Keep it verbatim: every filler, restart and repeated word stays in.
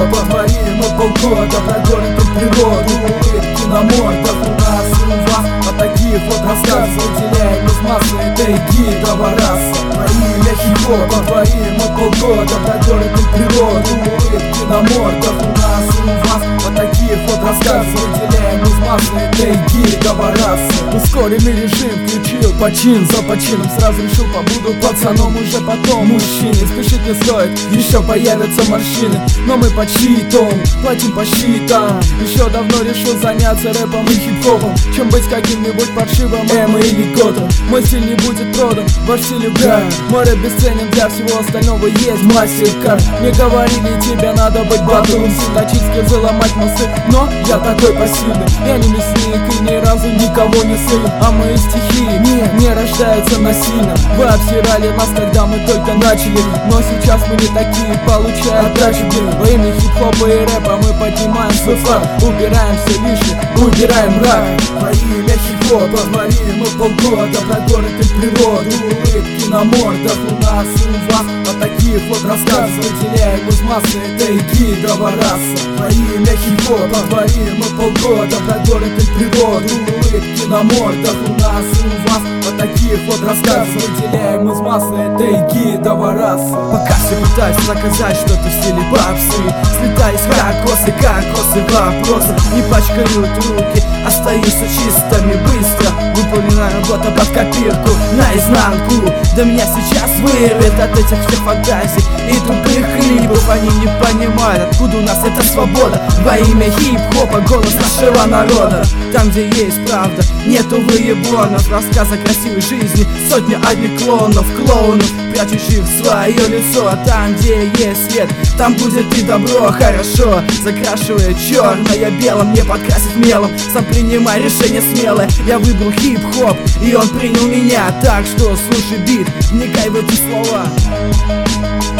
во дворе мы полгода прогоним природу. Улыбки на мордах у нас и у вас. От таких вот рассказов выделяем из массы этой гидового раса. Во имя хип-хоп во дворе мы полгода прогоним природу. Улыбки на мордах у нас и у вас. От таких вот рассказов выделяем из массы этой гидового раса. Ускоренный режим включил почин за почином. Сразу решил, побуду пацаном уже потом мужчине. Спешить не стоит, еще появятся морщины. Но мы по читам, платим по счетам. Еще давно решил заняться рэпом и хип-хопом, чем быть каким-нибудь паршивым Эм или Готом. Мой стиль не будет продан, ваш стиль угар. Мой рэп бесценен, для всего остального есть мастер-карт. Мне говорили, тебе надо быть батлом, синтачить скиллы, ломать мосты. Но я такой пассивный, я не мясник и ни разу никого не сын. А мои стихи не, не рождаются насильно. Вы обсирали нас, когда мы только начали, но сейчас мы не такие, получая отдачу. Во имя хип-хопа и рэпа мы поднимаем свой флаг. Убираем все лишнее, убираем рак. Во имя хип-хопа во дворе мы полгода прогоним природу. Улыбки на мордах у нас и у вас. От таких вот рассказов выделяем из массы этой гидового раса. Во имя хип-хопа во дворе мы полгода прогоним природу. Улыбки на мордах у нас и у вас. От таких вот рассказов выделяем из массы этой гидового раса. Пока все пытаются наказать что-то в стиле попсы, слетая с кокосы, кокосы вопросы. Не пачкают руки, остаются чистыми быстро. Выполняю работу под копирку наизнанку. Да меня сейчас вырвет от этих всех фантазий и тупых клипов. Они не понимают, откуда у нас эта свобода. Во имя хип-хопа голос нашего народа. Там, где есть правда, нету выебонов. Рассказ о красивой жизни, сотни одних клонов, клоунов, прячущих свое лицо. Там, где есть свет, там будет и добро. Хорошо, закрашивая черное белым, не подкрасить мелом. Сам принимай решение смелое. Я выбрал хип-хоп, и он принял меня. Так что слушай бит, вникай в эти слова.